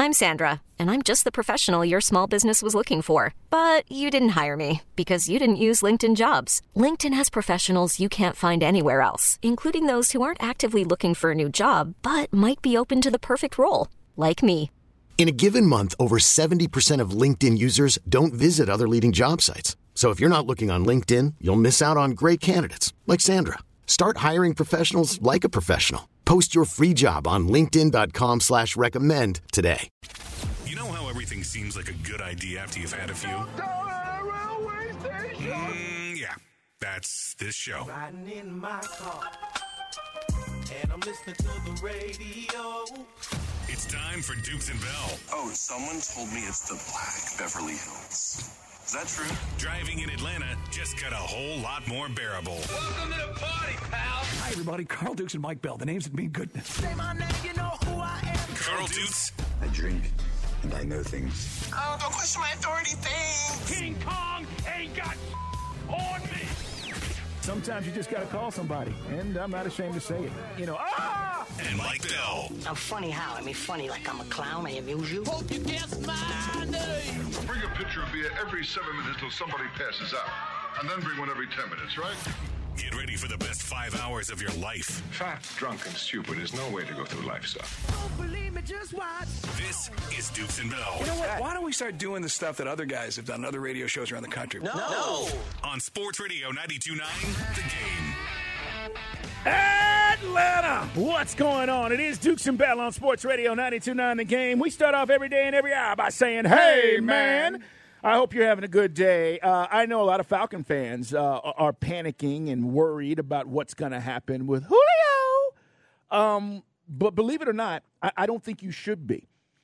I'm Sandra, and I'm just the professional your small business was looking for. But you didn't hire me because you didn't use LinkedIn Jobs. LinkedIn has professionals you can't find anywhere else, including those who aren't actively looking for a new job, but might be open to the perfect role, like me. In a given month, over 70% of LinkedIn users don't visit other leading job sites. So if you're not looking on LinkedIn, you'll miss out on great candidates like Sandra. Start hiring professionals like a professional. Post your free job on linkedin.com/recommend today. You know how everything seems like a good idea after you've had a few? Yeah, that's this show. Riding in my car, and I'm listening to the radio. It's time for Dukes and Bell. Oh, someone told me it's the Black Beverly Hills. Is that true? Driving in Atlanta just got a whole lot more bearable. Welcome to the party, pal. Hi, everybody. Carl Dukes and Mike Bell. The names that mean goodness. Say my name, you know who I am. Carl Dukes. I drink, and I know things. Oh, don't question my authority thing. King Kong ain't got on me. Sometimes you just got to call somebody, and I'm not ashamed to say it. And Mike Bell. I'm funny how? I mean, funny like I'm a clown. I amuse you. Hope you guess my name. Bring a pitcher of beer every 7 minutes till somebody passes out. And then bring one every 10 minutes, right? Get ready for the best 5 hours of your life. Fat, drunk, and stupid is no way to go through life, son. Don't believe me, just watch. This is Dukes and Bell. You know what? Why don't we start doing the stuff that other guys have done, other radio shows around the country? No. On Sports Radio 92.9, The Game. Atlanta, what's going on? It is Dukes and Bell on Sports Radio 92.9 The Game. We start off every day and every hour by saying, hey, man. I hope you're having a good day. I know a lot of Falcon fans are panicking and worried about what's going to happen with Julio. But believe it or not, I don't think you should be.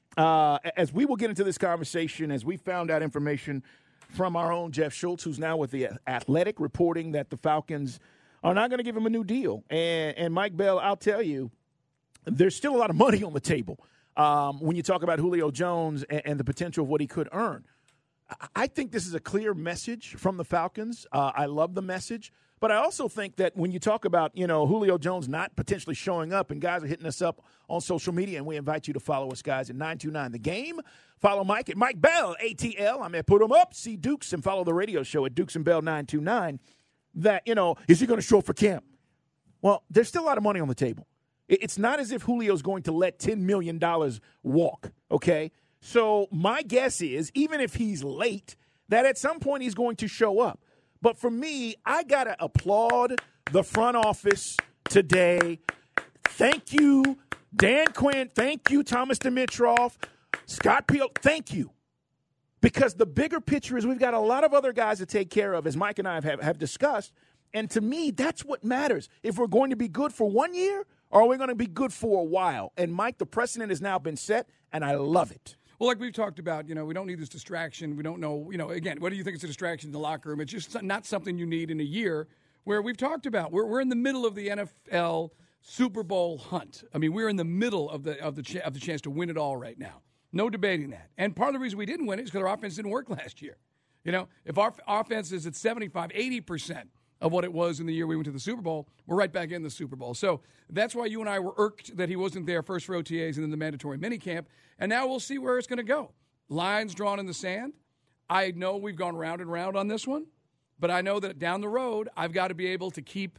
As we will get into this conversation, as we found out information from our own Jeff Schultz, who's now with The Athletic, reporting that the Falcons are not going to give him a new deal. And Mike Bell, I'll tell you, there's still a lot of money on the table when you talk about Julio Jones and the potential of what he could earn. I think this is a clear message from the Falcons. I love the message. But I also think that when you talk about, Julio Jones not potentially showing up, and guys are hitting us up on social media, and we invite you to follow us, guys, at 929 The Game. Follow Mike at Mike Bell, ATL. I'm at Put 'em Up, see Dukes, and follow the radio show at Dukes and Bell 929. That, is he going to show up for camp? Well, there's still a lot of money on the table. It's not as if Julio's going to let $10 million walk, okay? So my guess is, even if he's late, that at some point he's going to show up. But for me, I got to applaud the front office today. Thank you, Dan Quinn. Thank you, Thomas Dimitroff, Scott Peel. Thank you. Because the bigger picture is we've got a lot of other guys to take care of, as Mike and I have discussed. And to me, that's what matters. If we're going to be good for 1 year, or are we going to be good for a while? And, Mike, the precedent has now been set, and I love it. Well, like we've talked about, we don't need this distraction. We don't know, again, what do you think is a distraction in the locker room? It's just not something you need in a year where we've talked about. We're in the middle of the NFL Super Bowl hunt. I mean, we're in the middle of the chance to win it all right now. No debating that. And part of the reason we didn't win it is because our offense didn't work last year. If our offense is at 75, 80% of what it was in the year we went to the Super Bowl, we're right back in the Super Bowl. So that's why you and I were irked that he wasn't there first for OTAs and then the mandatory minicamp. And now we'll see where it's going to go. Lines drawn in the sand. I know we've gone round and round on this one, but I know that down the road, I've got to be able to keep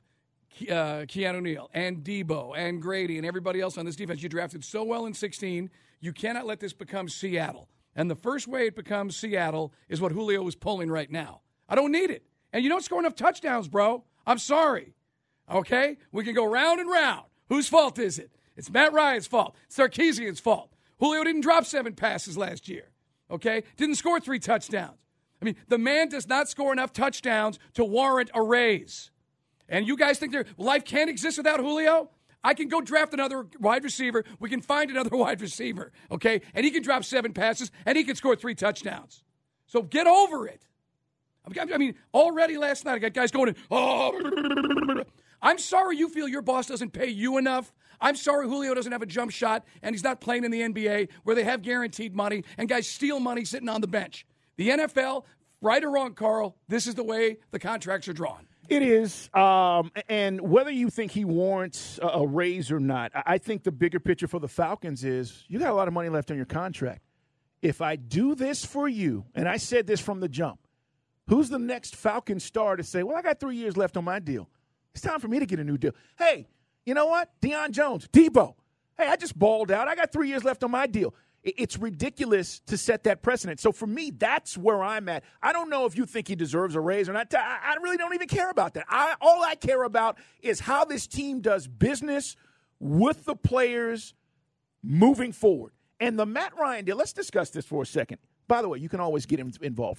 Keanu Neal and Debo and Grady and everybody else on this defense. You drafted so well in 2016. You cannot let this become Seattle. And the first way it becomes Seattle is what Julio is pulling right now. I don't need it. And you don't score enough touchdowns, bro. I'm sorry. Okay? We can go round and round. Whose fault is it? It's Matt Ryan's fault. It's Sarkisian's fault. Julio didn't drop 7 passes last year. Okay? Didn't score 3 touchdowns. I mean, the man does not score enough touchdowns to warrant a raise. And you guys think life can't exist without Julio? I can go draft another wide receiver. We can find another wide receiver, okay? And he can drop 7 passes, and he can score 3 touchdowns. So get over it. I mean, already last night I got guys going, I'm sorry you feel your boss doesn't pay you enough. I'm sorry Julio doesn't have a jump shot, and he's not playing in the NBA where they have guaranteed money, and guys steal money sitting on the bench. The NFL, right or wrong, Carl, this is the way the contracts are drawn. It is, and whether you think he warrants a raise or not, I think the bigger picture for the Falcons is you got a lot of money left on your contract. If I do this for you, and I said this from the jump, who's the next Falcon star to say, well, I got 3 years left on my deal. It's time for me to get a new deal. Hey, you know what? Deion Jones, Debo. Hey, I just balled out. I got 3 years left on my deal. It's ridiculous to set that precedent. So for me, that's where I'm at. I don't know if you think he deserves a raise or not. I really don't even care about that. All I care about is how this team does business with the players moving forward. And the Matt Ryan deal, let's discuss this for a second. By the way, you can always get involved.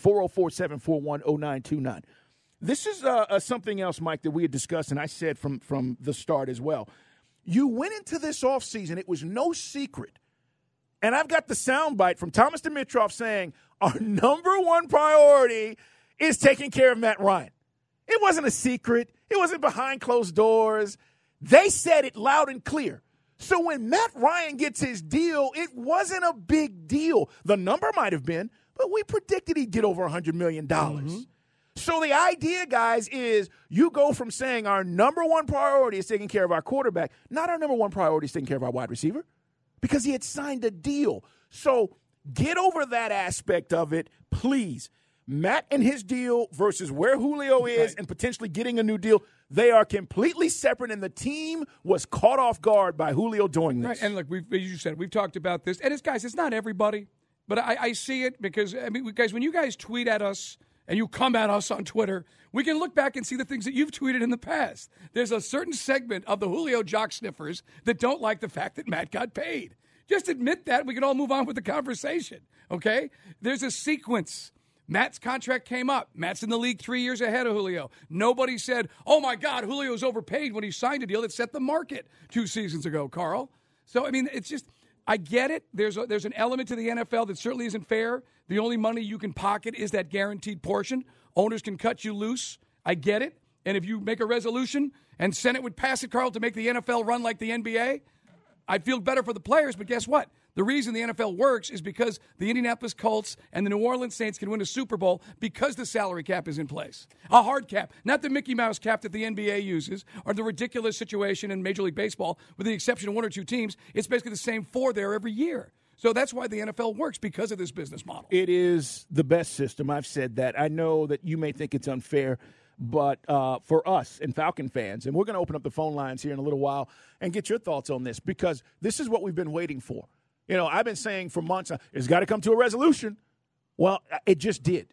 404-741-0929. This is something else, Mike, that we had discussed, and I said from the start as well. You went into this offseason, it was no secret. And I've got the soundbite from Thomas Dimitroff saying our number one priority is taking care of Matt Ryan. It wasn't a secret. It wasn't behind closed doors. They said it loud and clear. So when Matt Ryan gets his deal, it wasn't a big deal. The number might have been, but we predicted he'd get over $100 million. Mm-hmm. So the idea, guys, is you go from saying our number one priority is taking care of our quarterback, not our number one priority is taking care of our wide receiver, because he had signed a deal. So get over that aspect of it, please. Matt and his deal versus where Julio is and potentially getting a new deal, they are completely separate, and the team was caught off guard by Julio doing this. Right. And look, as you said, we've talked about this. And it's not everybody, but I see it because, guys, when you guys tweet at us and you come at us on Twitter, we can look back and see the things that you've tweeted in the past. There's a certain segment of the Julio jock sniffers that don't like the fact that Matt got paid. Just admit that. We can all move on with the conversation, okay? There's a sequence. Matt's contract came up. Matt's in the league 3 years ahead of Julio. Nobody said, oh, my God, Julio's overpaid when he signed a deal that set the market 2 seasons ago, Carl. So, it's just – I get it. There's an element to the NFL that certainly isn't fair. The only money you can pocket is that guaranteed portion. Owners can cut you loose. I get it. And if you make a resolution and Senate would pass it, Carl, to make the NFL run like the NBA, I'd feel better for the players. But guess what? The reason the NFL works is because the Indianapolis Colts and the New Orleans Saints can win a Super Bowl because the salary cap is in place. A hard cap, not the Mickey Mouse cap that the NBA uses or the ridiculous situation in Major League Baseball with the exception of 1 or 2 teams. It's basically the same 4 there every year. So that's why the NFL works, because of this business model. It is the best system. I've said that. I know that you may think it's unfair, but for us and Falcon fans, and we're going to open up the phone lines here in a little while and get your thoughts on this, because this is what we've been waiting for. I've been saying for months, it's got to come to a resolution. Well, it just did.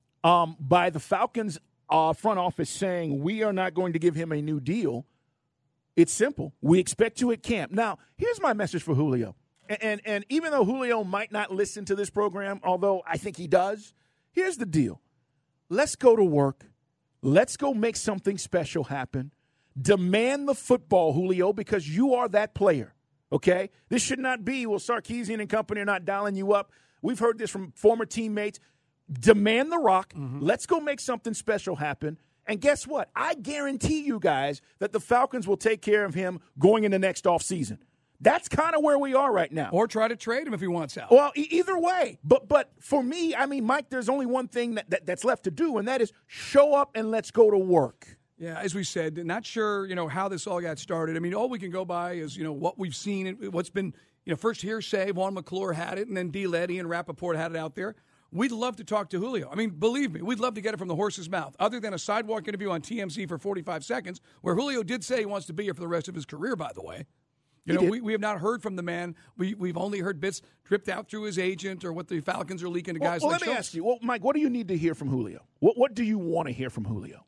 By the Falcons front office saying we are not going to give him a new deal, it's simple. We expect to at camp. Now, here's my message for Julio. And even though Julio might not listen to this program, although I think he does, here's the deal. Let's go to work. Let's go make something special happen. Demand the football, Julio, because you are that player, okay? This should not be, well, Sarkisian and company are not dialing you up. We've heard this from former teammates. Demand the rock. Mm-hmm. Let's go make something special happen. And guess what? I guarantee you guys that the Falcons will take care of him going into next offseason. That's kind of where we are right now. Or try to trade him if he wants out. Well, either way. But for me, Mike, there's only one thing that's left to do, and that is show up and let's go to work. Yeah, as we said, not sure, how this all got started. All we can go by is, what we've seen, what's been, first hearsay, Vaughn McClure had it, and then D-Led, Ian Rappaport had it out there. We'd love to talk to Julio. Believe me, we'd love to get it from the horse's mouth, other than a sidewalk interview on TMZ for 45 seconds, where Julio did say he wants to be here for the rest of his career, by the way. We have not heard from the man. We've only heard bits dripped out through his agent or what the Falcons are leaking to guys like Schultz. Let me ask you, Mike, what do you need to hear from Julio? What do you want to hear from Julio?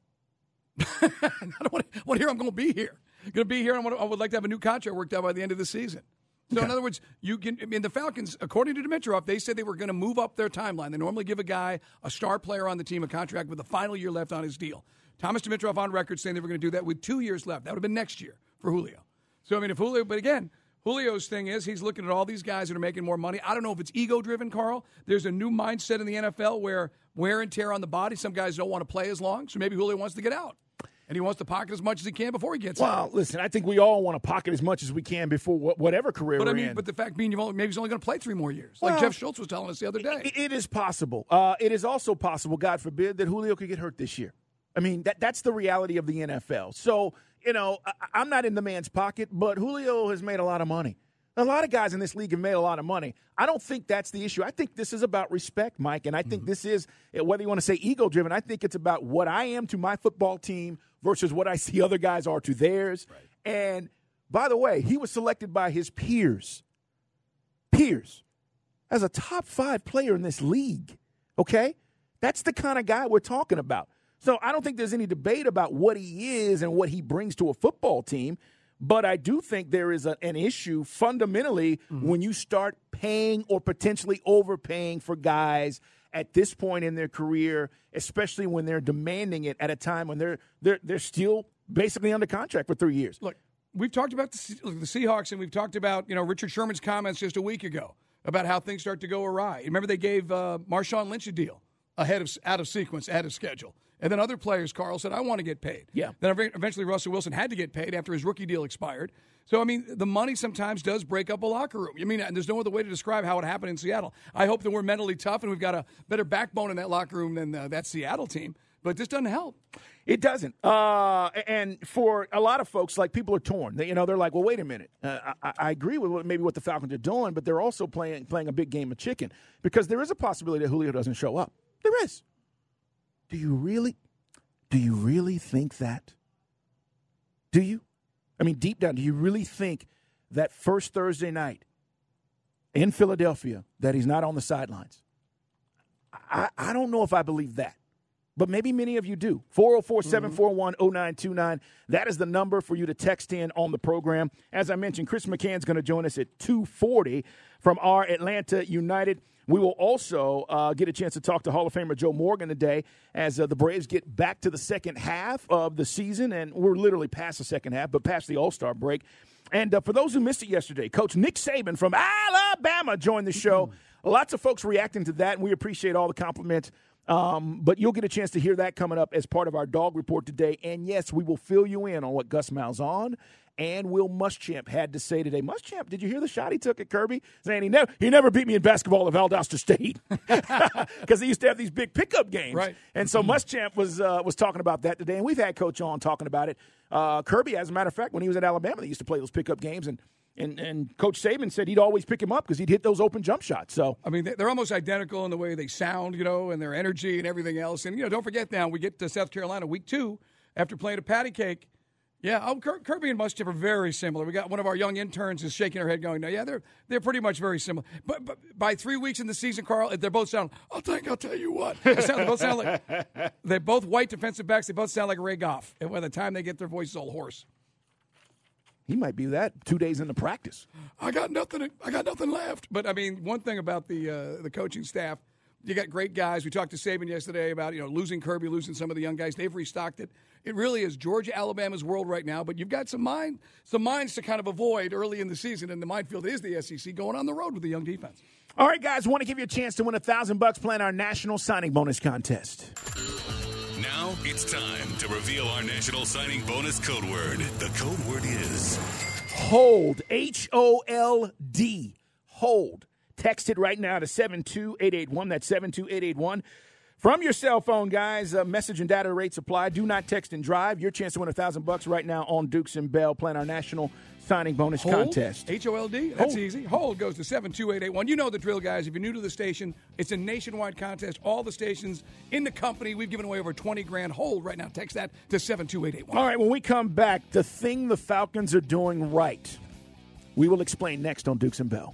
I don't want to hear I'm going to be here. Going to be here, and I would like to have a new contract worked out by the end of the season. So, okay. In other words, the Falcons, according to Dimitroff, they said they were going to move up their timeline. They normally give a guy, a star player on the team, a contract with the final year left on his deal. Thomas Dimitroff on record saying they were going to do that with 2 years left. That would have been next year for Julio. So, if Julio, but again, Julio's thing is he's looking at all these guys that are making more money. I don't know if it's ego-driven, Carl. There's a new mindset in the NFL where wear and tear on the body. Some guys don't want to play as long, so maybe Julio wants to get out. And he wants to pocket as much as he can before he gets out. Well, listen, I think we all want to pocket as much as we can before whatever career we're in. But the fact being, maybe he's only going to play 3 more years, like Jeff Schultz was telling us the other day. It is possible. It is also possible, God forbid, that Julio could get hurt this year. I mean, that's the reality of the NFL. So, I'm not in the man's pocket, but Julio has made a lot of money. A lot of guys in this league have made a lot of money. I don't think that's the issue. I think this is about respect, Mike, and I think this is, whether you want to say ego-driven, I think it's about what I am to my football team versus what I see other guys are to theirs. Right. And, by the way, he was selected by his peers as a top 5 player in this league, okay? That's the kind of guy we're talking about. So I don't think there's any debate about what he is and what he brings to a football team. But I do think there is an issue fundamentally when you start paying or potentially overpaying for guys at this point in their career, especially when they're demanding it at a time when they're still basically under contract for 3 years. Look, we've talked about the Seahawks, and we've talked about Richard Sherman's comments just a week ago about how things start to go awry. Remember they gave Marshawn Lynch a deal out of sequence, ahead of schedule. And then other players, Carl, said, I want to get paid. Yeah. Then eventually Russell Wilson had to get paid after his rookie deal expired. So, I mean, the money sometimes does break up a locker room. I mean, there's no other way to describe how it happened in Seattle. I hope that we're mentally tough and we've got a better backbone in that locker room than that Seattle team. But this doesn't help. It doesn't. And for a lot of folks, like, people are torn. They're like, well, wait a minute. I agree with maybe what the Falcons are doing, but they're also playing a big game of chicken because there is a possibility that Julio doesn't show up. There is. Do you really think that? Do you? I mean, deep down, do you really think that first Thursday night in Philadelphia that he's not on the sidelines? I don't know if I believe that, but maybe many of you do. 404-741-0929. That is the number for you to text in on the program. As I mentioned, Chris McCann's going to join us at 2:40 from our Atlanta United. We will also get a chance to talk to Hall of Famer Joe Morgan today as the Braves get back to the second half of the season. And we're literally past the second half, but past the All-Star break. And for those who missed it yesterday, Coach Nick Saban from Alabama joined the show. Lots of folks reacting to that, and we appreciate all the compliments. But you'll get a chance to hear that coming up as part of our dog report today. And, yes, we will fill you in on what Gus Malzahn and Will Muschamp had to say today. Muschamp, did you hear the shot he took at Kirby? Saying he never beat me in basketball at Valdosta State because he used to have these big pickup games. Right. And so Muschamp was talking about that today, and we've had Coach on talking about it. Kirby, as a matter of fact, when he was at Alabama, they used to play those pickup games, and Coach Saban said he'd always pick him up because he'd hit those open jump shots. So I mean, they're almost identical in the way they sound, and their energy and everything else. And, don't forget now, we get to South Carolina week 2 after playing a patty cake. Yeah, Kirby and Muschamp are very similar. We got one of our young interns is shaking her head going, no, yeah, they're pretty much very similar. But by 3 weeks in the season, Carl, they both sound, I'll tell you what. They both sound like, they're both white defensive backs. They both sound like Ray Goff. And by the time they get their voices all hoarse. He might be that 2 days into practice. I got nothing left. But, I mean, one thing about the coaching staff, you got great guys. We talked to Saban yesterday about, losing Kirby, losing some of the young guys. They've restocked it. It really is Georgia, Alabama's world right now. But you've got some minds to kind of avoid early in the season. And the minefield is the SEC going on the road with the young defense. All right, guys, want to give you a chance to win $1,000 playing our national signing bonus contest. Now it's time to reveal our national signing bonus code word. The code word is HOLD. HOLD. HOLD. Text it right now to 72881. That's 72881. From your cell phone, guys, message and data rates apply. Do not text and drive. Your chance to win $1,000 right now on Dukes and Bell playing our national signing bonus contest. HOLD? That's easy. Hold goes to 72881. You know the drill, guys. If you're new to the station, it's a nationwide contest. All the stations in the company, we've given away over $20,000. Hold right now. Text that to 72881. All right, when we come back, the thing the Falcons are doing right, we will explain next on Dukes and Bell.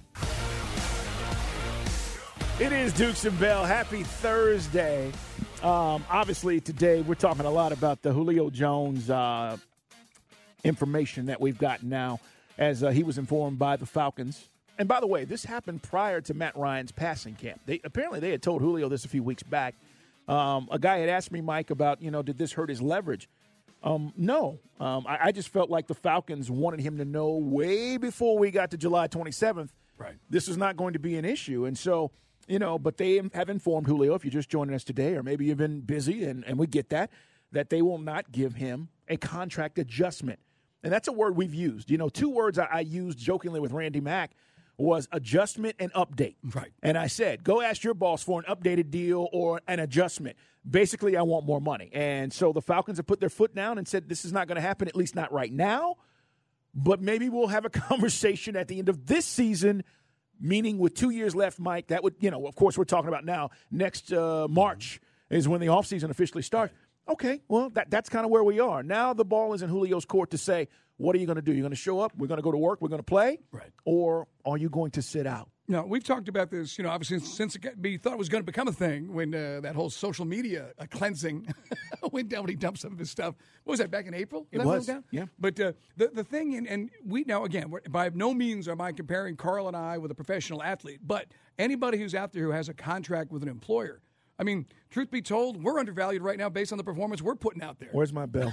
It is Dukes and Bell. Happy Thursday. Obviously, today we're talking a lot about the Julio Jones information that we've gotten now as he was informed by the Falcons. And by the way, this happened prior to Matt Ryan's passing camp. They had told Julio this a few weeks back. A guy had asked me, Mike, about, did this hurt his leverage? No. I just felt like the Falcons wanted him to know way before we got to July 27th. Right. This is not going to be an issue. And so, but they have informed Julio, if you're just joining us today, or maybe you've been busy, and we get that they will not give him a contract adjustment. And that's a word we've used. 2 words I used jokingly with Randy Mack was adjustment and update. Right. And I said, go ask your boss for an updated deal or an adjustment. Basically, I want more money. And so the Falcons have put their foot down and said this is not going to happen, at least not right now. But maybe we'll have a conversation at the end of this season, meaning with 2 years left, Mike. That would, of course, we're talking about now. Next March is when the offseason officially starts. Okay, well, that's kind of where we are. Now the ball is in Julio's court to say, what are you going to do? You're going to show up? We're going to go to work? We're going to play? Right. Or are you going to sit out? No, we've talked about this, obviously since we thought it was going to become a thing when that whole social media cleansing went down when he dumped some of his stuff. What was that, back in April? It was, down? yeah. But the thing, and we now, again, by no means am I comparing Carl and I with a professional athlete, but anybody who's out there who has a contract with an employer, I mean, truth be told, we're undervalued right now based on the performance we're putting out there. Where's my bell?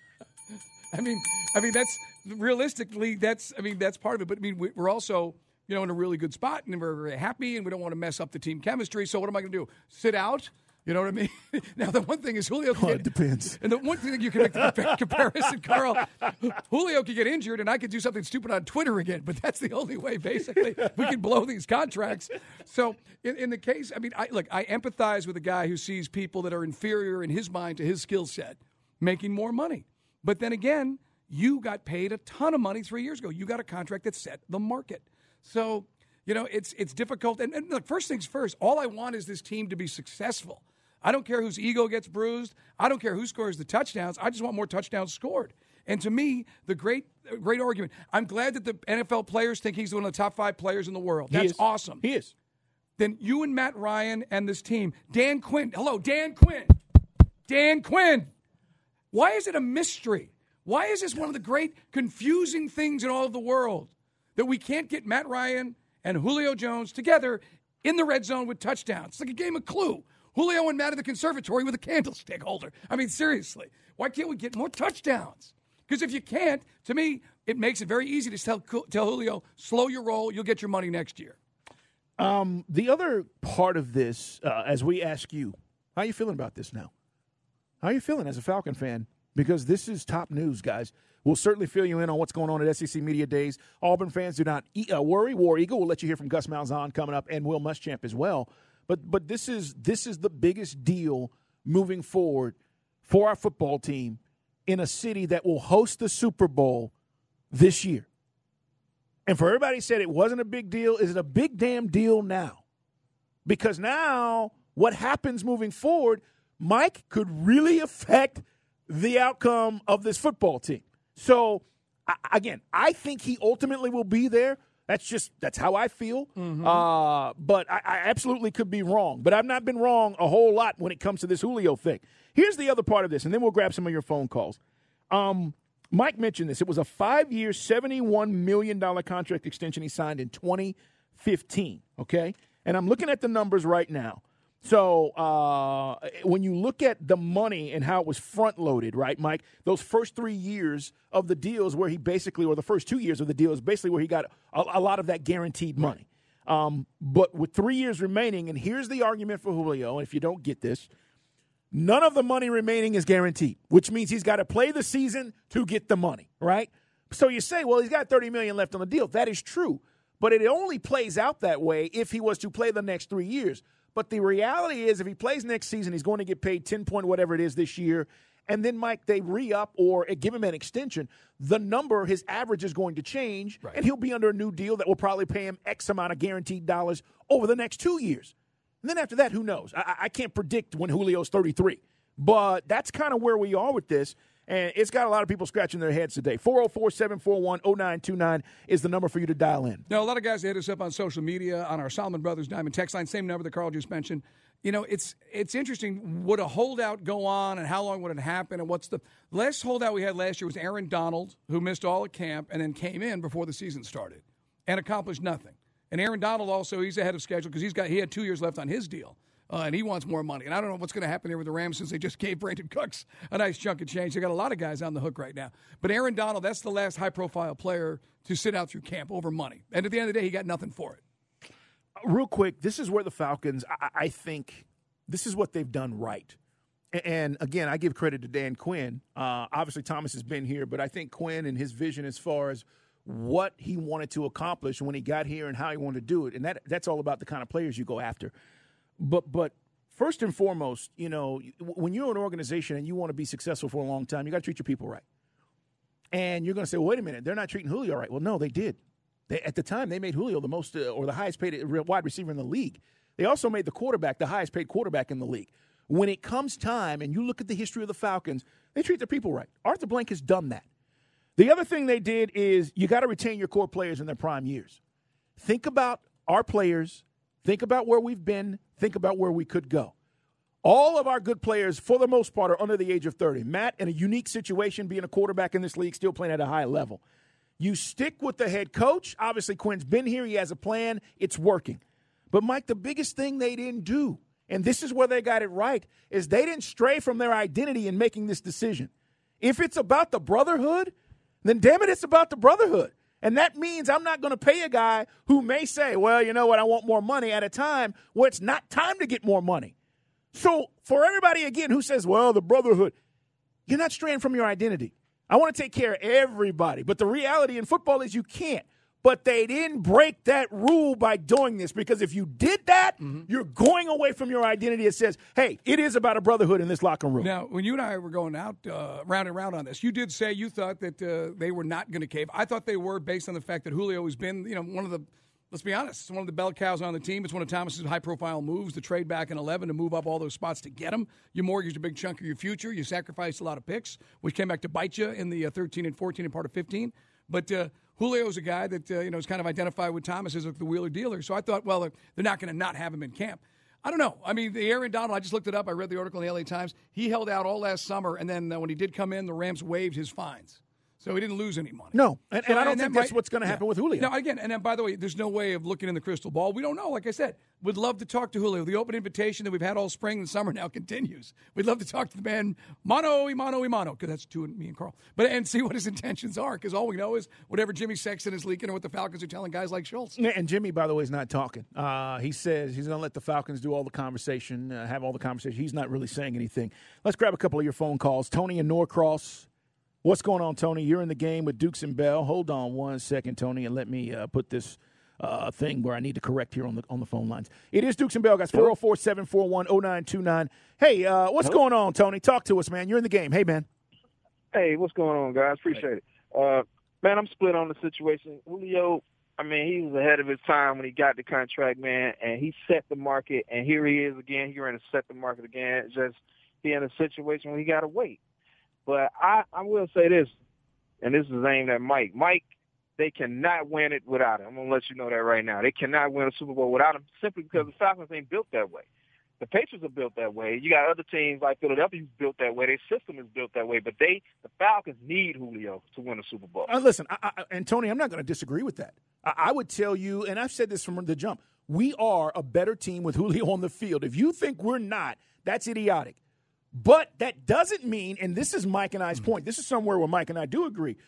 I mean, that's realistically, that's part of it. But I mean, we're also, in a really good spot, and we're very happy, and we don't want to mess up the team chemistry. So what am I going to do? Sit out? You know what I mean? Now, the one thing is Julio can it depends. And the one thing you can make the comparison, Carl, Julio could get injured, and I could do something stupid on Twitter again. But that's the only way, basically, we can blow these contracts. So in the case, I mean, I empathize with a guy who sees people that are inferior in his mind to his skill set making more money. But then again, you got paid a ton of money 3 years ago. You got a contract that set the market. So, it's difficult. And look, first things first, all I want is this team to be successful. I don't care whose ego gets bruised. I don't care who scores the touchdowns. I just want more touchdowns scored. And to me, the great argument, I'm glad that the NFL players think he's one of the top 5 players in the world. That's awesome. He is. Then you and Matt Ryan and this team, Dan Quinn. Hello, Dan Quinn. Dan Quinn. Why is it a mystery? Why is this one of the great confusing things in all of the world that we can't get Matt Ryan and Julio Jones together in the red zone with touchdowns? It's like a game of Clue. Julio and Matt at the conservatory with a candlestick holder. I mean, seriously, why can't we get more touchdowns? Because if you can't, to me, it makes it very easy to tell Julio, slow your roll, you'll get your money next year. The other part of this, as we ask you, how are you feeling about this now? How are you feeling as a Falcon fan? Because this is top news, guys. We'll certainly fill you in on what's going on at SEC Media Days. Auburn fans, do not worry. War Eagle will let you hear from Gus Malzahn coming up and Will Muschamp as well. But this is the biggest deal moving forward for our football team in a city that will host the Super Bowl this year. And for everybody who said it wasn't a big deal, is it a big damn deal now? Because now what happens moving forward, Mike, could really affect the outcome of this football team. So, again, I think he ultimately will be there. That's how I feel. Mm-hmm. But I absolutely could be wrong. But I've not been wrong a whole lot when it comes to this Julio thing. Here's the other part of this, and then we'll grab some of your phone calls. Mike mentioned this. It was a 5-year, $71 million contract extension he signed in 2015, okay? And I'm looking at the numbers right now. So when you look at the money and how it was front-loaded, right, Mike, those first 3 years of the deals where he basically, or the first 2 years of the deal is basically where he got a lot of that guaranteed money. But with 3 years remaining, and here's the argument for Julio, if you don't get this, none of the money remaining is guaranteed, which means he's got to play the season to get the money, right? So you say, well, he's got $30 million left on the deal. That is true. But it only plays out that way if he was to play the next 3 years. But the reality is if he plays next season, he's going to get paid 10 point whatever it is this year. And then, Mike, they re-up or give him an extension. The number, his average is going to change, right, and he'll be under a new deal that will probably pay him X amount of guaranteed dollars over the next 2 years. And then after that, who knows? I can't predict when Julio's 33. But that's kind of where we are with this. And it's got a lot of people scratching their heads today. 404-741-0929 is the number for you to dial in. Now, a lot of guys hit us up on social media, on our Solomon Brothers Diamond text line, same number that Carl just mentioned. You know, it's interesting. Would a holdout go on, and how long would it happen? And what's the last holdout we had last year was Aaron Donald, who missed all of camp and then came in before the season started and accomplished nothing. And Aaron Donald also, he's ahead of schedule because he had 2 years left on his deal. And he wants more money. And I don't know what's going to happen here with the Rams since they just gave Brandon Cooks a nice chunk of change. They got a lot of guys on the hook right now. But Aaron Donald, that's the last high-profile player to sit out through camp over money. And at the end of the day, he got nothing for it. Real quick, this is where the Falcons, I think, this is what they've done right. And, again, I give credit to Dan Quinn. Obviously, Thomas has been here, but I think Quinn and his vision as far as what he wanted to accomplish when he got here and how he wanted to do it. And that's all about the kind of players you go after. But first and foremost, when you're an organization and you want to be successful for a long time, you got to treat your people right. And you're going to say, well, wait a minute, they're not treating Julio right. Well, no, they did. At the time, they made Julio the most or the highest paid wide receiver in the league. They also made the quarterback the highest paid quarterback in the league. When it comes time and you look at the history of the Falcons, they treat their people right. Arthur Blank has done that. The other thing they did is you got to retain your core players in their prime years. Think about our players. Think about where we've been. Think about where we could go. All of our good players, for the most part, are under the age of 30. Matt, in a unique situation, being a quarterback in this league, still playing at a high level. You stick with the head coach. Obviously, Quinn's been here. He has a plan. It's working. But, Mike, the biggest thing they didn't do, and this is where they got it right, is they didn't stray from their identity in making this decision. If it's about the brotherhood, then, damn it, it's about the brotherhood. And that means I'm not going to pay a guy who may say, well, you know what, I want more money at a time where it's not time to get more money. So for everybody, again, who says, well, the brotherhood, you're not straying from your identity. I want to take care of everybody. But the reality in football is you can't. But they didn't break that rule by doing this, because if you did that, you're going away from your identity. It says, hey, it is about a brotherhood in this locker room. Now, when you and I were going out round and round on this, you did say you thought that they were not going to cave. I thought they were, based on the fact that Julio has been, one of the, let's be honest, one of the bell cows on the team. It's one of Thomas's high-profile moves to trade back in 11 to move up all those spots to get him. You mortgaged a big chunk of your future. You sacrificed a lot of picks, which came back to bite you in the 13 and 14 and part of 15. But Julio's a guy that, is kind of identified with Thomas as the wheeler dealer. So I thought, well, they're not going to not have him in camp. I don't know. I mean, the Aaron Donald, I just looked it up. I read the article in the LA Times. He held out all last summer, and then when he did come in, the Rams waived his fines. So he didn't lose any money. No, and I don't think that's what's going to happen with Julio. No, again, and then, by the way, there's no way of looking in the crystal ball. We don't know. Like I said, we'd love to talk to Julio. The open invitation that we've had all spring and summer now continues. We'd love to talk to the man, mano, because that's me and Carl. And see what his intentions are, because all we know is whatever Jimmy Sexton is leaking or what the Falcons are telling guys like Schultz. And Jimmy, by the way, is not talking. He says he's going to let the Falcons do all the conversation, have all the conversation. He's not really saying anything. Let's grab a couple of your phone calls. Tony in Norcross. What's going on, Tony? You're in the game with Dukes and Bell. Hold on one second, Tony, and let me put this thing where I need to correct here on the phone lines. It is Dukes and Bell, guys. 404-741-0929. Hey, what's going on, Tony? Talk to us, man. You're in the game. Hey, man. Hey, what's going on, guys? Appreciate it. Man, I'm split on the situation. Julio, I mean, he was ahead of his time when he got the contract, man, and he set the market, and here he is again. He's going to set the market again. It's just he in a situation where he got to wait. But I will say this, and this is aimed at Mike. Mike, they cannot win it without him. I'm going to let you know that right now. They cannot win a Super Bowl without him, simply because the Falcons ain't built that way. The Patriots are built that way. You got other teams like Philadelphia who's built that way. Their system is built that way. But the Falcons need Julio to win a Super Bowl. Listen, and Tony, I'm not going to disagree with that. I would tell you, and I've said this from the jump, we are a better team with Julio on the field. If you think we're not, that's idiotic. But that doesn't mean, and this is Mike and I's point, this is somewhere where Mike and I do agree,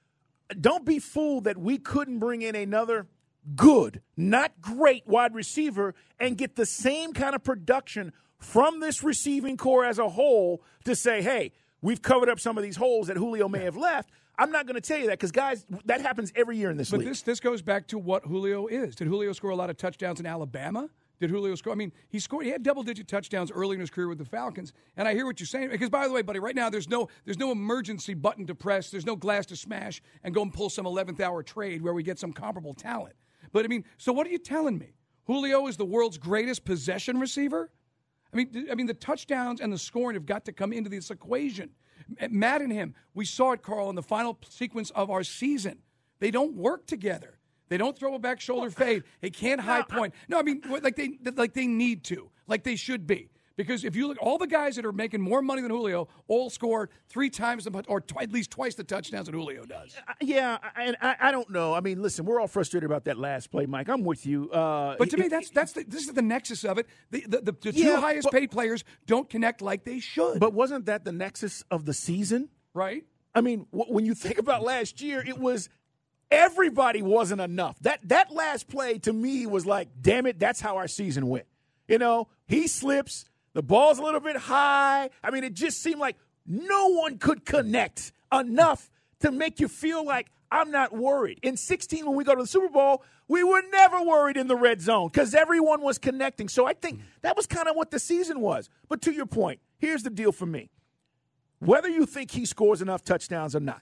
don't be fooled that we couldn't bring in another good, not great wide receiver and get the same kind of production from this receiving core as a whole to say, hey, we've covered up some of these holes that Julio may have left. I'm not going to tell you that because, guys, that happens every year in this league. But this goes back to what Julio is. Did Julio score a lot of touchdowns in Alabama? Did Julio score? I mean, he had double-digit touchdowns early in his career with the Falcons. And I hear what you're saying. Because, by the way, buddy, right now there's no emergency button to press. There's no glass to smash and go and pull some 11th-hour trade where we get some comparable talent. But, I mean, so what are you telling me? Julio is the world's greatest possession receiver? I mean, the touchdowns and the scoring have got to come into this equation. Matt and him, we saw it, Carl, in the final sequence of our season. They don't work together. They don't throw a back shoulder fade. They can't high point. No, I mean, like they need to, like they should be. Because if you look, all the guys that are making more money than Julio all score 3 times or at least twice the touchdowns that Julio does. Yeah, and I don't know. I mean, listen, we're all frustrated about that last play, Mike. I'm with you. But to me, this is the nexus of it. The two highest paid players don't connect like they should. But wasn't that the nexus of the season? Right. I mean, when you think about last year, it was everybody wasn't enough. That last play to me was like, damn it, that's how our season went. You know, he slips. The ball's a little bit high. I mean, it just seemed like no one could connect enough to make you feel like I'm not worried. In 16, when we go to the Super Bowl, we were never worried in the red zone because everyone was connecting. So I think that was kind of what the season was. But to your point, here's the deal for me. Whether you think he scores enough touchdowns or not,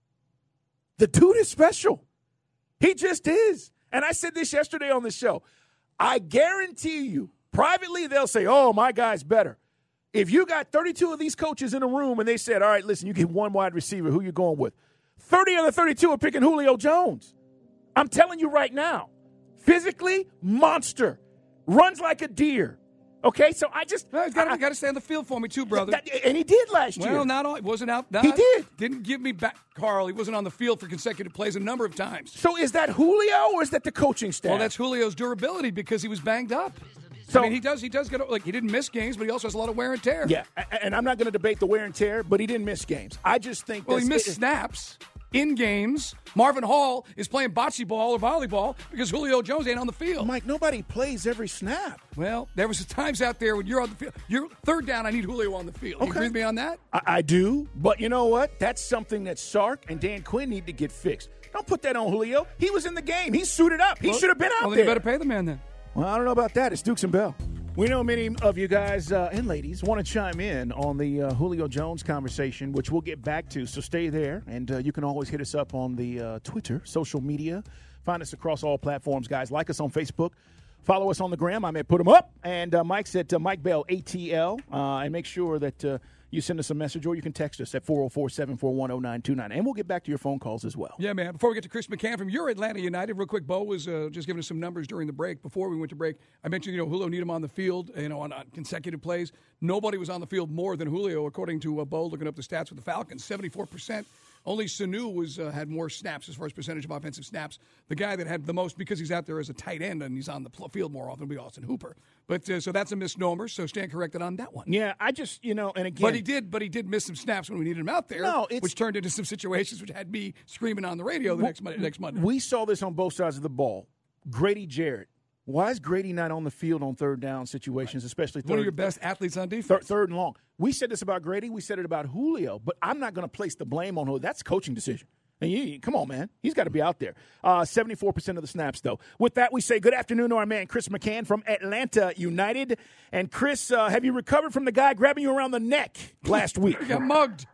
the dude is special. He just is. And I said this yesterday on the show. I guarantee you, privately, they'll say, oh, my guy's better. If you got 32 of these coaches in a room and they said, all right, listen, you get one wide receiver, who you going with? 30 of the 32 are picking Julio Jones. I'm telling you right now, physically, monster. Runs like a deer. Okay, so I just... Well, he's got to stay on the field for me, too, brother. And he did last year. Well, not all. He wasn't out. He did. Didn't give me back, Carl. He wasn't on the field for consecutive plays a number of times. So is that Julio or is that the coaching staff? Well, that's Julio's durability because he was banged up. So, I mean, he does get, like, he didn't miss games, but he also has a lot of wear and tear. Yeah, and I'm not going to debate the wear and tear, but he didn't miss games. I just think... Well, he missed snaps in games. Marvin Hall is playing bocce ball or volleyball because Julio Jones ain't on the field. Mike, nobody plays every snap. Well, there was times out there when you're on the field. You're third down, I need Julio on the field. Okay. You agree with me on that? I do, but you know what? That's something that Sark and Dan Quinn need to get fixed. Don't put that on Julio. He was in the game. He suited up. He should have been out there. Well, you better pay the man then. Well, I don't know about that. It's Dukes and Bell. We know many of you guys and ladies want to chime in on the Julio Jones conversation, which we'll get back to, so stay there. And you can always hit us up on the Twitter, social media. Find us across all platforms, guys. Like us on Facebook. Follow us on the gram. I'm at Put 'em Up. And Mike's at Mike Bell, ATL. And make sure that you send us a message or you can text us at 404-741-0929. And we'll get back to your phone calls as well. Yeah, man. Before we get to Chris McCann from your Atlanta United, real quick, Bo was just giving us some numbers during the break. Before we went to break, I mentioned, Julio Needham on the field, on consecutive plays. Nobody was on the field more than Julio, according to Bo looking up the stats with the Falcons, 74%. Only Sanu had more snaps as far as percentage of offensive snaps. The guy that had the most, because he's out there as a tight end and he's on the field more often, will be Austin Hooper. But so that's a misnomer. So stand corrected on that one. Yeah, I just and again, but he did miss some snaps when we needed him out there, which turned into some situations which had me screaming on the radio next Monday. We saw this on both sides of the ball. Grady Jarrett. Why is Grady not on the field on third down situations, especially one of your best athletes on defense? Third and long. We said this about Grady. We said it about Julio. But I'm not going to place the blame on Julio. That's a coaching decision. And come on, man. He's got to be out there. 74% of the snaps, though. With that, we say good afternoon to our man, Chris McCann from Atlanta United. And, Chris, have you recovered from the guy grabbing you around the neck last week? You got mugged.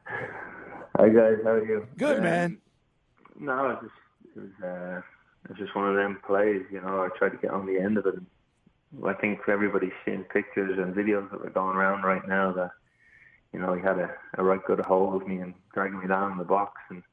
Hi, guys. How are you? Good, man. No, it was just one of them plays, I tried to get on the end of it. I think everybody's seeing pictures and videos that are going around right now that, he had a right good hold of me and dragging me down in the box. And,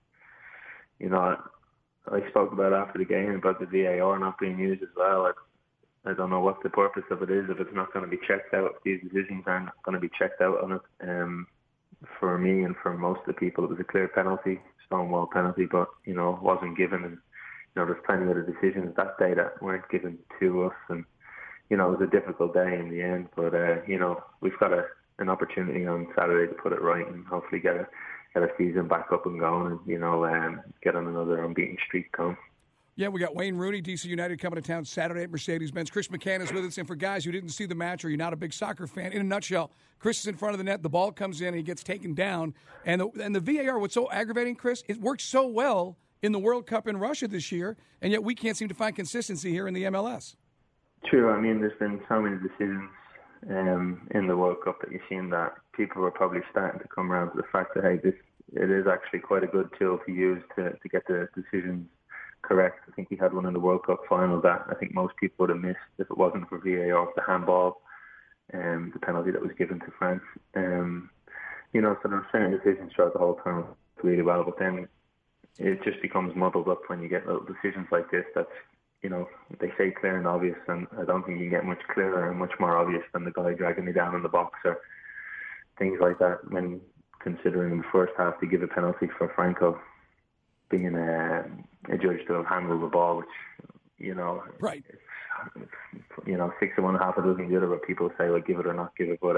I spoke about after the game about the VAR not being used as well. I don't know what the purpose of it is if it's not going to be checked out, if these decisions aren't going to be checked out on it. For me and for most of the people, it was a clear penalty, stonewall penalty, but, it wasn't given. And, there's plenty of the decisions that day that weren't given to us. And, it was a difficult day in the end. But, we've got an opportunity on Saturday to put it right and hopefully get a season back up and going and, get on another unbeaten streak going. Yeah, we got Wayne Rooney, DC United, coming to town Saturday at Mercedes-Benz. Chris McCann is with us. And for guys who didn't see the match or you're not a big soccer fan, in a nutshell, Chris is in front of the net. The ball comes in and he gets taken down. And the VAR, what's so aggravating, Chris, it works so well in the World Cup in Russia this year, and yet we can't seem to find consistency here in the MLS. True. I mean, there's been so many decisions in the World Cup that you've seen that people are probably starting to come around to the fact that, hey, it is actually quite a good tool to use to get the decisions correct. I think we had one in the World Cup final that I think most people would have missed if it wasn't for VAR, the handball, the penalty that was given to France. So there are certain decisions throughout the whole tournament really well, but then it just becomes muddled up when you get little decisions like this that's, they say clear and obvious, and I don't think you can get much clearer and much more obvious than the guy dragging me down in the box or things like that when considering in the first half to give a penalty for Franco being a judge to have handled the ball, which, right. It's 6 of one, half a dozen the other, but people say, well, give it or not give it. But,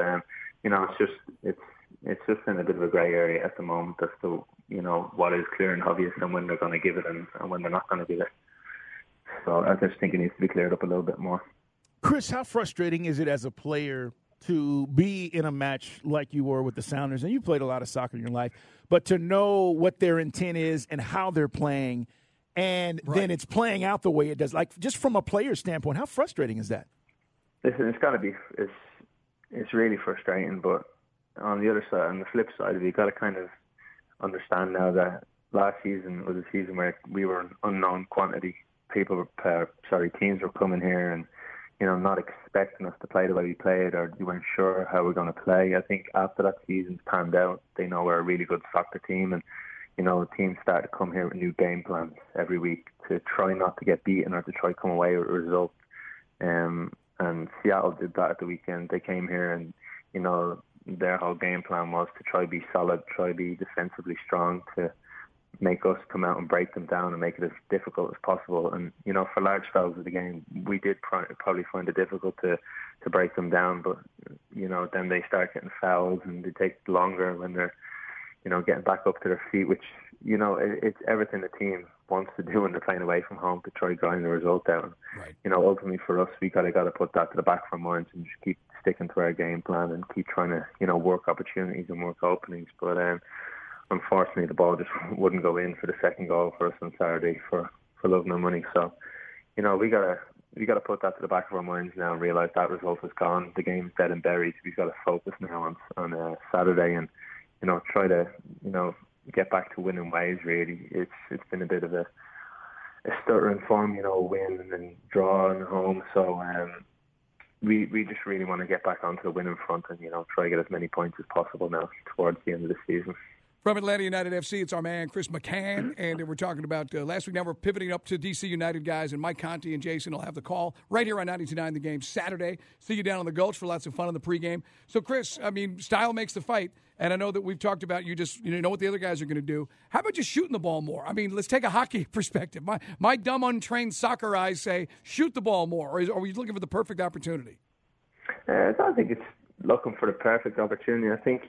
it's just in a bit of a grey area at the moment as to, what is clear and obvious and when they're going to give it and when they're not going to give it. So I just think it needs to be cleared up a little bit more. Chris, how frustrating is it as a player to be in a match like you were with the Sounders, and you played a lot of soccer in your life, but to know what their intent is and how they're playing, and then it's playing out the way it does. Like, just from a player's standpoint, how frustrating is that? Listen, it's got to be. It's really frustrating, but on the other side, on the flip side, you got to kind of understand now that last season was a season where we were an unknown quantity. Teams were coming here and, not expecting us to play the way we played, or you weren't sure how we're going to play. I think after that season's panned out, they know we're a really good soccer team, and teams start to come here with new game plans every week to try not to get beaten or to try to come away with a result. And Seattle did that at the weekend. They came here and, their whole game plan was to try to be solid, try to be defensively strong, to make us come out and break them down and make it as difficult as possible. And, for large spells of the game, we did probably find it difficult to break them down. But, then they start getting fouls and they take longer when they're, getting back up to their feet, which, it's everything the team wants to do when they're playing away from home to try to grind the result out. Right. Ultimately for us, we got to put that to the back of our minds and just keep sticking to our game plan and keep trying to, work opportunities and work openings. But unfortunately, the ball just wouldn't go in for the second goal for us on Saturday for love nor money. So, we got to put that to the back of our minds now and realise that result is gone. The game's dead and buried. We've got to focus now on Saturday and, try to, get back to winning ways, really. It's been a bit of a stuttering form, win and draw and home. So we just really want to get back onto the winning front and, try to get as many points as possible now towards the end of the season. From Atlanta United FC, it's our man, Chris McCann, and we're talking about last week. Now we're pivoting up to DC United guys, and Mike Conti and Jason will have the call right here on 92.9 The Game Saturday. See you down on the Gulch for lots of fun in the pregame. So, Chris, style makes the fight, and I know that we've talked about you just know what the other guys are going to do. How about just shooting the ball more? Let's take a hockey perspective. My dumb, untrained soccer eyes say shoot the ball more, or are we looking for the perfect opportunity? I don't think it's looking for the perfect opportunity. I think,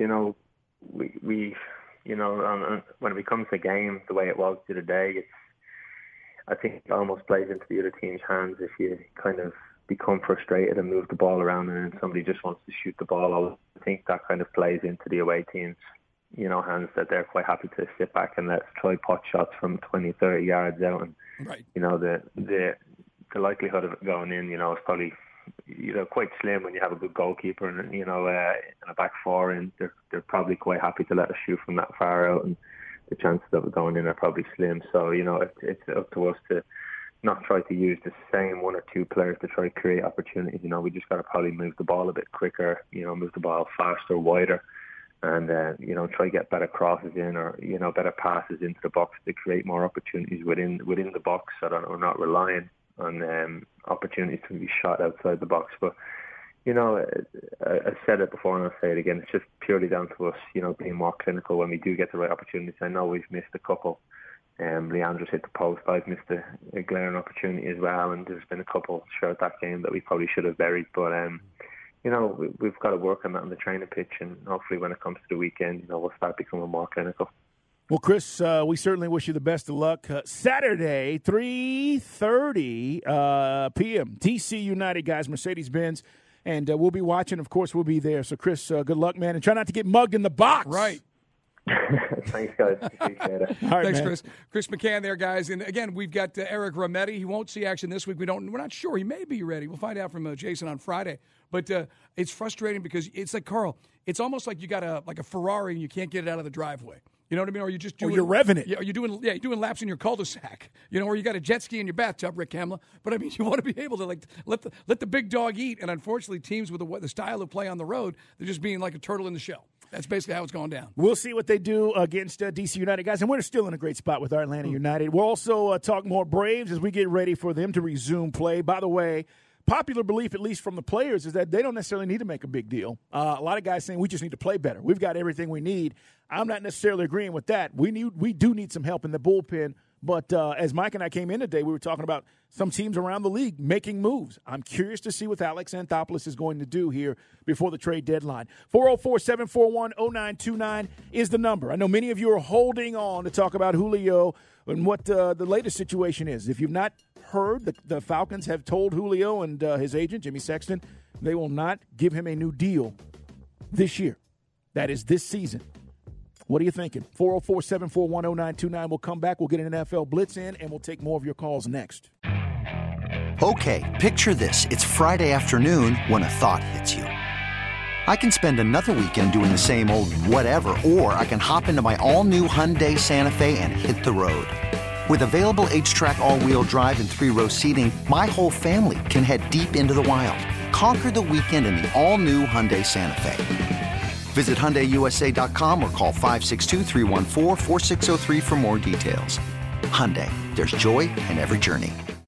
we when it comes to a game, the way it was the other day, I think it almost plays into the other team's hands if you kind of become frustrated and move the ball around and then somebody just wants to shoot the ball. I think that kind of plays into the away team's, hands, that they're quite happy to sit back and let's try pot shots from 20, 30 yards out. And, right. The likelihood of it going in, is probably quite slim when you have a good goalkeeper and and a back four, and they're probably quite happy to let us shoot from that far out, and the chances of it going in are probably slim. So it's up to us to not try to use the same one or two players to try to create opportunities. We just got to probably move the ball a bit quicker, move the ball faster, wider, and try to get better crosses in or better passes into the box to create more opportunities within the box, so that we're not relying on opportunities to be shot outside the box. But I said it before and I'll say it again, it's just purely down to us being more clinical when we do get the right opportunities. I know we've missed a couple. Leandro's hit the post. I've missed a glaring opportunity as well, and there's been a couple throughout that game that we probably should have buried. But we've got to work on that on the training pitch, and hopefully when it comes to the weekend, we'll start becoming more clinical. Well, Chris, we certainly wish you the best of luck. Saturday, 3:30 p.m., DC United, guys, Mercedes-Benz, and we'll be watching. Of course, we'll be there. So, Chris, good luck, man, and try not to get mugged in the box. Right. Thanks, guys. Appreciate it. All right, thanks, man. Chris. Chris McCann there, guys. And, again, we've got Eric Rametti. He won't see action this week. We're not sure. He may be ready. We'll find out from Jason on Friday. But it's frustrating because it's like, Carl, it's almost like you got a Ferrari and you can't get it out of the driveway. You know what I mean? Or you just doing, you're revving it. Yeah, you're doing laps in your cul-de-sac. Or you got a jet ski in your bathtub, Rick Kamla. But you want to be able to let the big dog eat. And unfortunately, teams with the style of play on the road, they're just being like a turtle in the shell. That's basically how it's going down. We'll see what they do against DC United, guys. And we're still in a great spot with our Atlanta United. We'll also talk more Braves as we get ready for them to resume play. By the way, popular belief, at least from the players, is that they don't necessarily need to make a big deal. A lot of guys saying we just need to play better. We've got everything we need. I'm not necessarily agreeing with that. We do need some help in the bullpen. But as Mike and I came in today, we were talking about some teams around the league making moves. I'm curious to see what Alex Anthopoulos is going to do here before the trade deadline. 404-741-0929 is the number. I know many of you are holding on to talk about Julio and what the latest situation is. If you've not heard, the Falcons have told Julio and his agent, Jimmy Sexton, they will not give him a new deal this year. That is this season. What are you thinking? 404-741-0929. We'll come back. We'll get an NFL Blitz in, and we'll take more of your calls next. Okay, picture this. It's Friday afternoon when a thought hits you. I can spend another weekend doing the same old whatever, or I can hop into my all-new Hyundai Santa Fe and hit the road. With available H-Track all-wheel drive and 3-row seating, my whole family can head deep into the wild. Conquer the weekend in the all-new Hyundai Santa Fe. Visit HyundaiUSA.com or call 562-314-4603 for more details. Hyundai, there's joy in every journey.